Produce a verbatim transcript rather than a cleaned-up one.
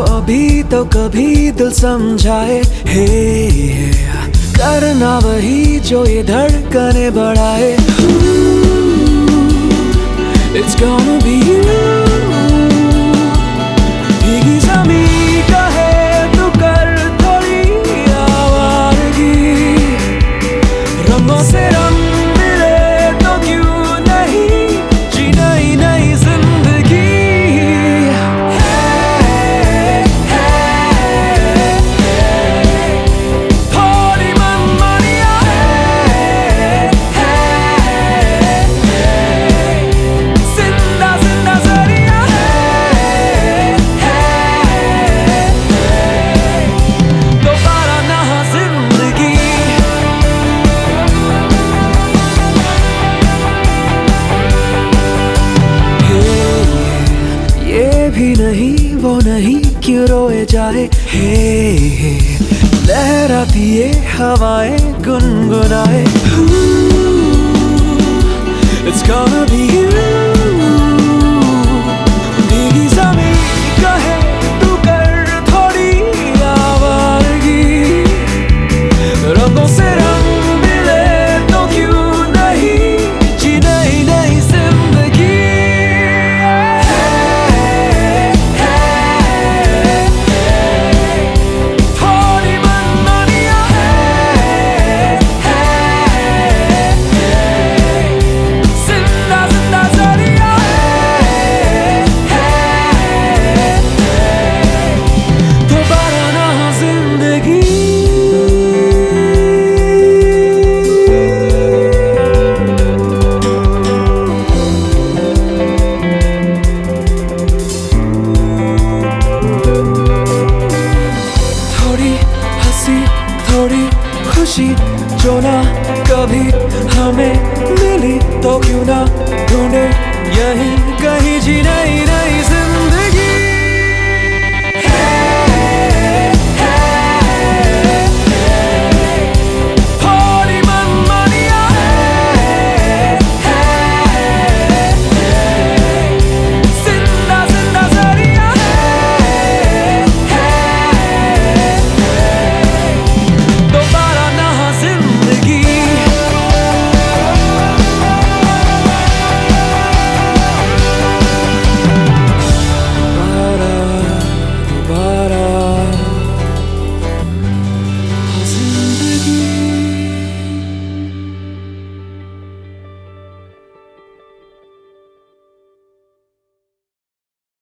कभी तो कभी दिल समझाए, हे करना वही जो ये धड़कने बढ़ाए। It's gonna be you। भीगी ज़मीं कहे तू कर थोड़ी आवारगी, रंगों से रंग मिले तो क्यों नहीं जी नई नई जिंदगी। थोड़ी मनमानियाँ जिंदा जिंदा ज़रिया दोबारा ना जिंदगी। ये भी नहीं वो नहीं क्यों रोए जाए, हे लहराती ये हवाएं गुनगुनाए। It's gonna be you। भीगी ज़मीं कहे तू कर थोड़ी आवारगी, रंगों से रंग मिले तो क्यों नहीं जी नई नई जिंदगी। थोड़ी मनमानियाँ जिंदा जिंदा ज़रिया दोबारा ना जिंदगी। थोड़ी हंसी थोड़ी खुशी जो ना कभी हमें मिली तो क्यों